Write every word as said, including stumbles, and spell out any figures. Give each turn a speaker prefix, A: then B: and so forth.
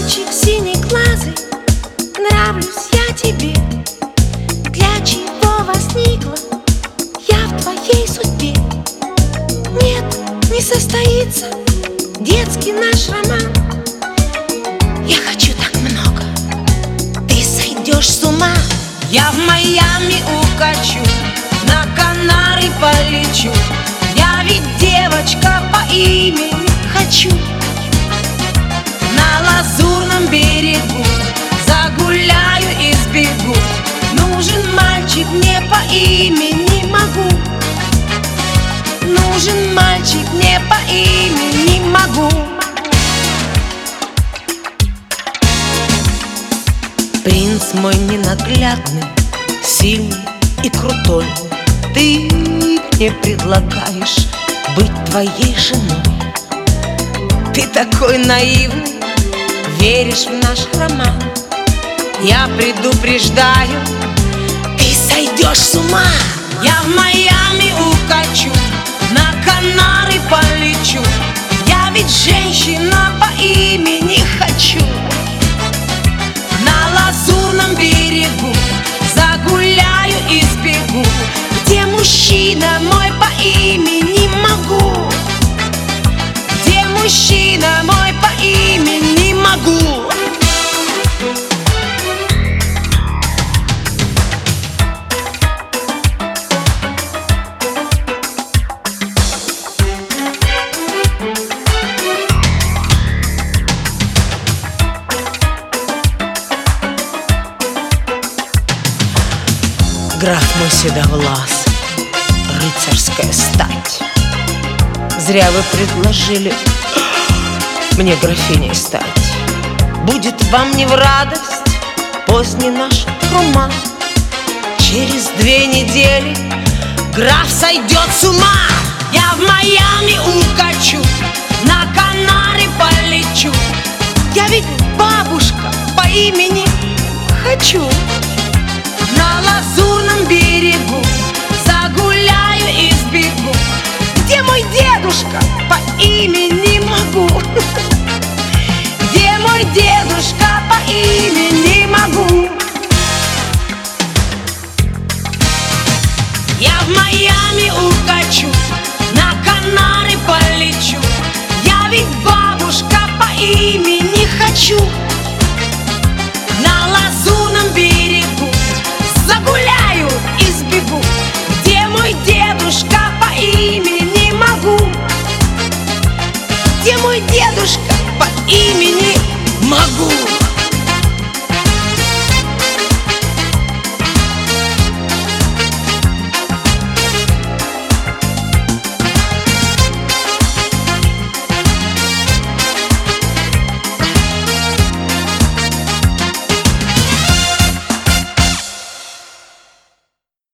A: мальчик синеглазый, нравлюсь я тебе. Для чего возникла я в твоей судьбе? Нет, не состоится детский наш роман. Я хочу так много, ты сойдешь с ума.
B: Я в Майами укачу, на Канары полечу. Я ведь девочка по имени хочу. На лазурном берегу загуляю и сбегу. Нужен мальчик мне по имени Могу. Нужен мальчик мне по имени Могу.
A: Принц мой ненаглядный, сильный и крутой, ты мне предлагаешь быть твоей женой. Ты такой наивный, веришь в наш роман. Я предупреждаю, ты сойдешь с ума.
B: Я в Майами укачу, на Канары полечу. Я ведь женщина по имени Хочу. На лазурном берегу загуляю и сбегу. Где мужчина мой по имени Могу? Где мужчина мой по имени Могу?
A: Граф мой седовлас, рыцарская стать, зря вы предложили мне графиней стать. Будет вам не в радость поздний наш роман. Через две недели граф сойдет с ума.
B: Я в Майами укачу, на Канары полечу.
A: Я ведь бабушка по имени Хочу.
B: На лазурном берегу загуляю и сбегу.
A: Где мой дедушка по имени Могу?
B: Где мой дедушка по имени Могу? Я в Майами укачу, на Канары полечу. Я ведь бабушка по имени Хочу. На лазурном берегу загуляю и сбегу. Где мой дедушка по имени Могу?
A: Где мой дедушка по имени Могу?